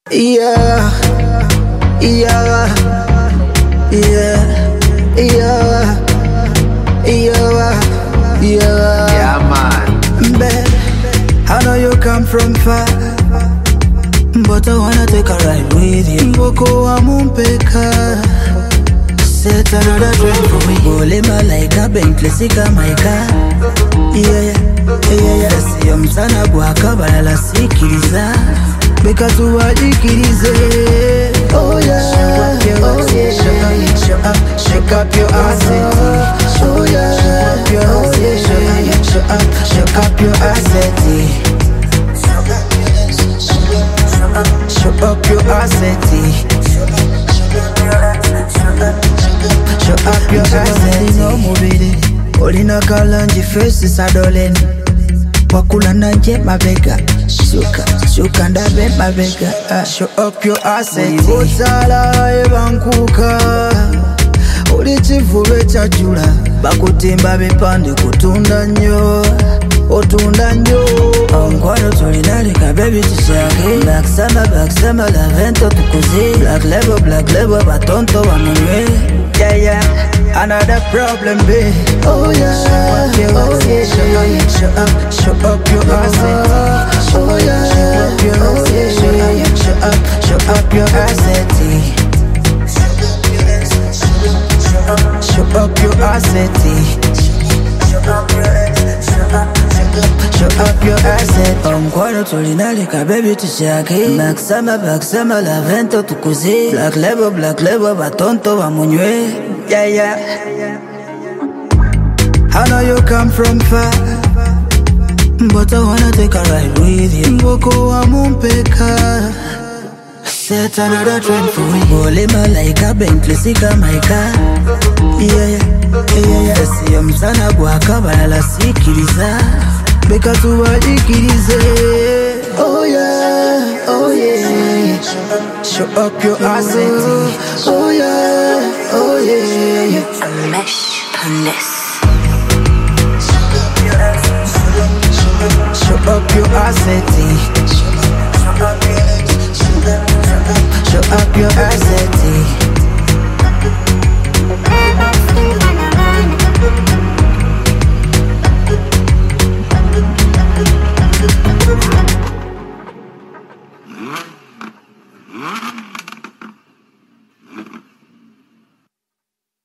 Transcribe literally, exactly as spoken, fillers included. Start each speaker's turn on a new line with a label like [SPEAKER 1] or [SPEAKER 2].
[SPEAKER 1] Yeah, yeah, yeah, yeah, yeah, yeah.
[SPEAKER 2] Yeah, man.
[SPEAKER 1] Babe, I know you come from far, but I wanna take a ride with you. Mboko wa mumpeka, set another trend for me. Bole malaika Bentley sika my car. Yeah, yeah, yeah, yeah. Siyo msana guhaka balala sikiriza, beka tuwajikirize. Oh yeah, oh yeah. Show up, shake up your ass. Oh yeah, oh yeah. Show up, shake up your ass. Show up your ass. Show up your ass. No mubiri, olina kalanji face sadoleni. Wakula nanje mabega, shuka, shuka ndabe mabega. uh, Show up your asset. Uzala ebankuka, uli chivulwe chajula. Bakutimba bipande kutunda nyo, otunda nyo. Ongwaro tulinalika baby tushake. Black summer, black summer, lavento tukuzi. Black label, black label, batonto wa mwenye. Yeah, yeah, another problem, babe. Oh yeah, oh yeah. Show up, show up your asset. Oh yeah, show up your asset. Show up, show up your asset. Show up your asset. Show up your asset. Ongwaro tulinalika baby tushake. Black summer, black summer, lavento tukuzi. Black label, black label, batonto wa mwenye. Yeah, yeah. I know you come from far, but I wanna take a ride with you. Mboko wa mumpeka, set another trend for me. Bole malaika Bentley sika my car. Yeah, yeah, yeah, yeah. Siyo msana guhaka balala sikiriza, beka tuwajikirize. Oh yeah, oh yeah. Show up your asset. Oh yeah, oh yeah.
[SPEAKER 3] A mesh on this.